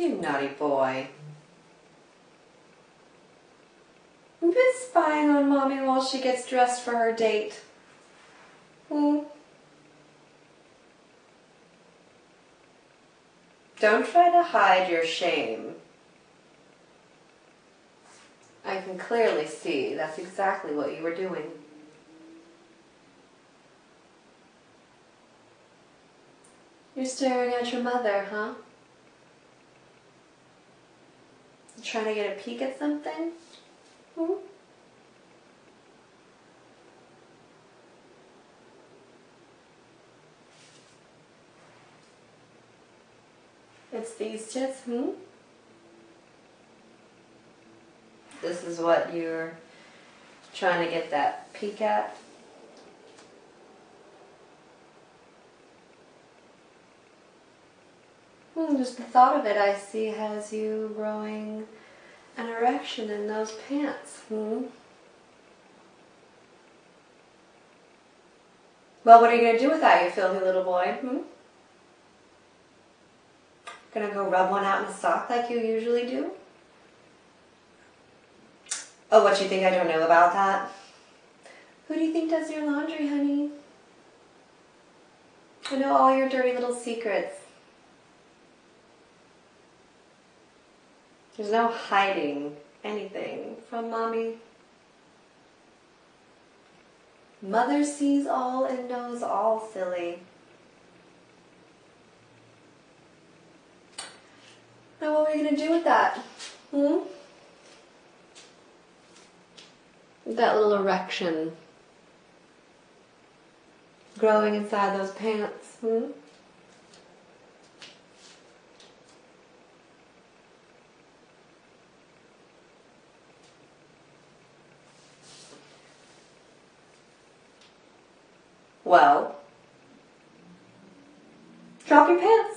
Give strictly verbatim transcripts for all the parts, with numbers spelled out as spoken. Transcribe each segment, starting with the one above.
You naughty boy. You've been spying on Mommy while she gets dressed for her date. Hmm? Don't try to hide your shame. I can clearly see that's exactly what you were doing. You're staring at your mother, huh? You trying to get a peek at something? Hmm? It's these tits, hmm? This is what you're trying to get that peek at? Hmm, just the thought of it, I see, has you growing an erection in those pants, hmm? Well, what are you going to do with that, you filthy little boy, hmm? Gonna go rub one out in a sock like you usually do? Oh, what, you think I don't know about that? Who do you think does your laundry, honey? I know all your dirty little secrets. There's no hiding anything from Mommy. Mother sees all and knows all, silly. Now what are we going to do with that? Hmm? That little erection growing inside those pants, hmm? Well, drop your pants.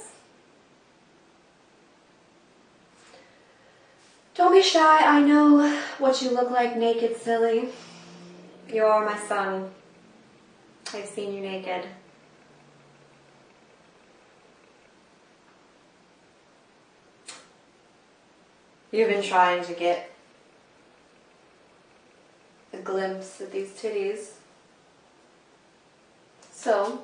Don't be shy, I know what you look like naked, silly. You're my son. I've seen you naked. You've been trying to get a glimpse at these titties. So,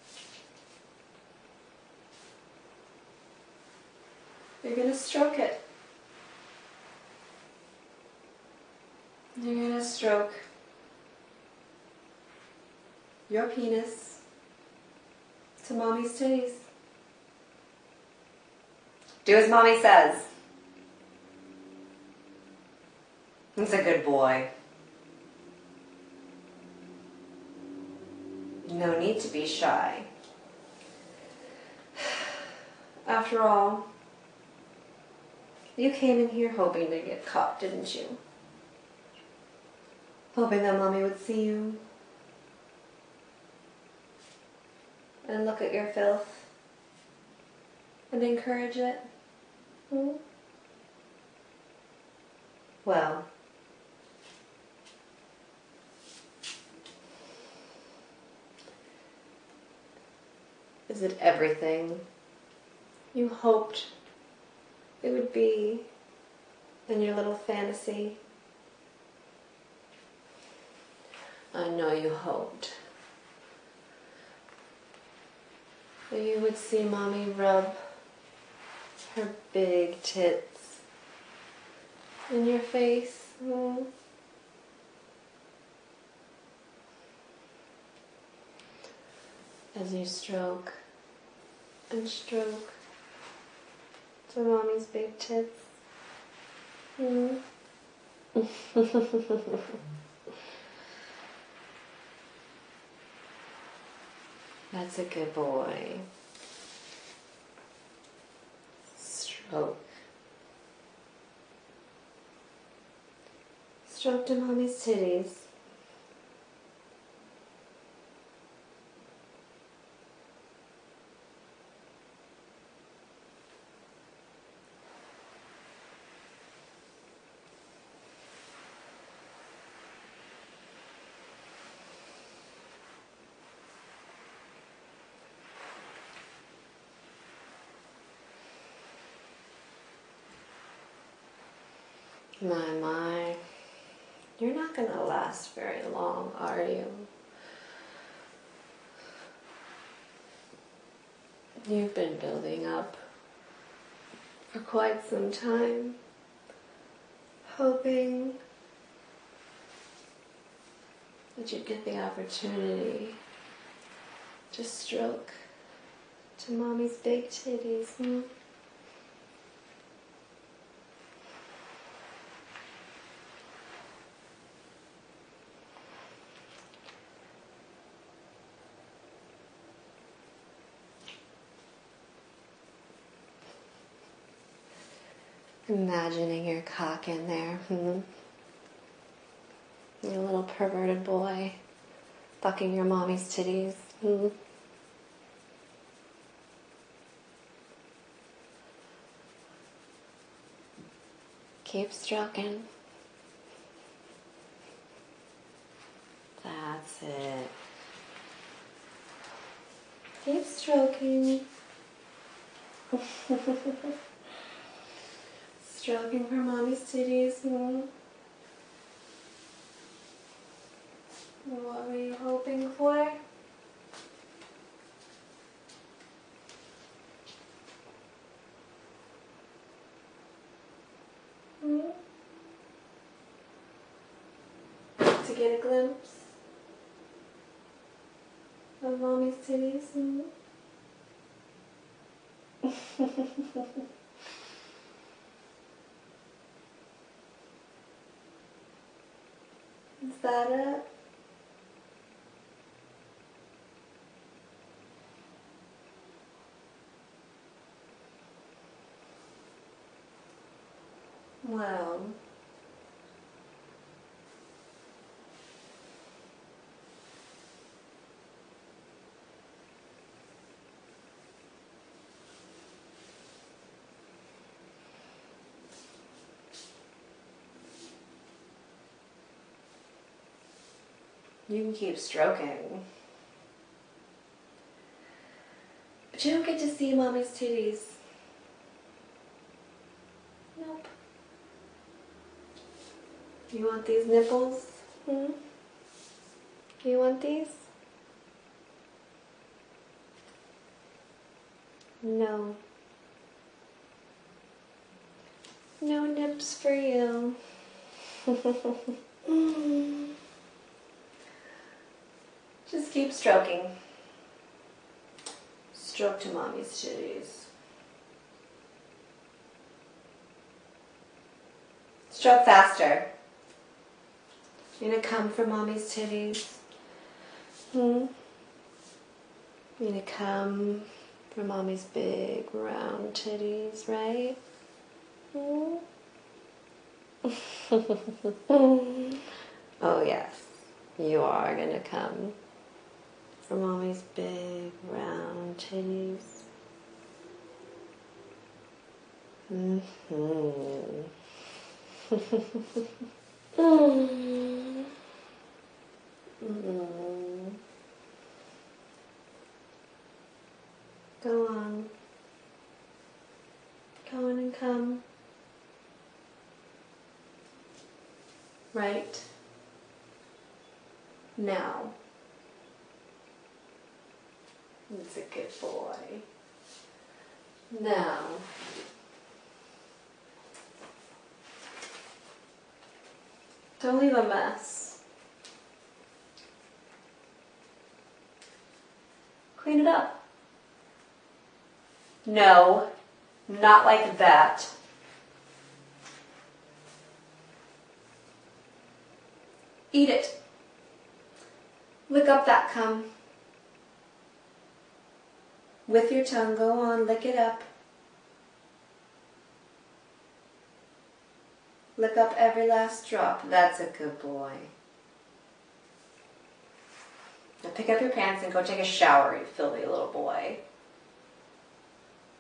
you're gonna stroke it. You're gonna stroke your penis to Mommy's titties. Do as Mommy says. He's a good boy. No need to be shy. After all, you came in here hoping to get caught, didn't you? Hoping that Mommy would see you and look at your filth and encourage it. Hmm? Well, is it everything you hoped it would be in your little fantasy? I know you hoped that you would see Mommy rub her big tits in your face. Mm. As you stroke and stroke to Mommy's big tits. Mm. That's a good boy. Stroke. Stroke to Mommy's titties. My, my. You're not gonna last very long, are you? You've been building up for quite some time, hoping that you'd get the opportunity to stroke to mommy's big titties. Hmm? Imagining your cock in there, hmm? Your little perverted boy fucking your mommy's titties, hmm? Keep stroking. That's it. Keep stroking. Stroking for mommy's titties. Hmm? What were you hoping for? Hmm? To get a glimpse of mommy's titties? Hmm? Is that it? Well, you can keep stroking, but you don't get to see mommy's titties. Nope. You want these nipples? Hmm? You want these? No. No nips for you. Just keep stroking. Stroke to mommy's titties. Stroke faster. You're gonna come for mommy's titties. Hmm? You're gonna come for mommy's big round titties, right? Hmm? Oh yes, you are gonna come for mommy's big round titties. Mm-hmm. mm-hmm. Go on. Go on and come. Right now. That's a good boy. Now. Don't leave a mess. Clean it up. No, not like that. Eat it. Lick up that cum. With your tongue, go on, lick it up. Lick up every last drop. That's a good boy. Now pick up your pants and go take a shower, you filthy little boy.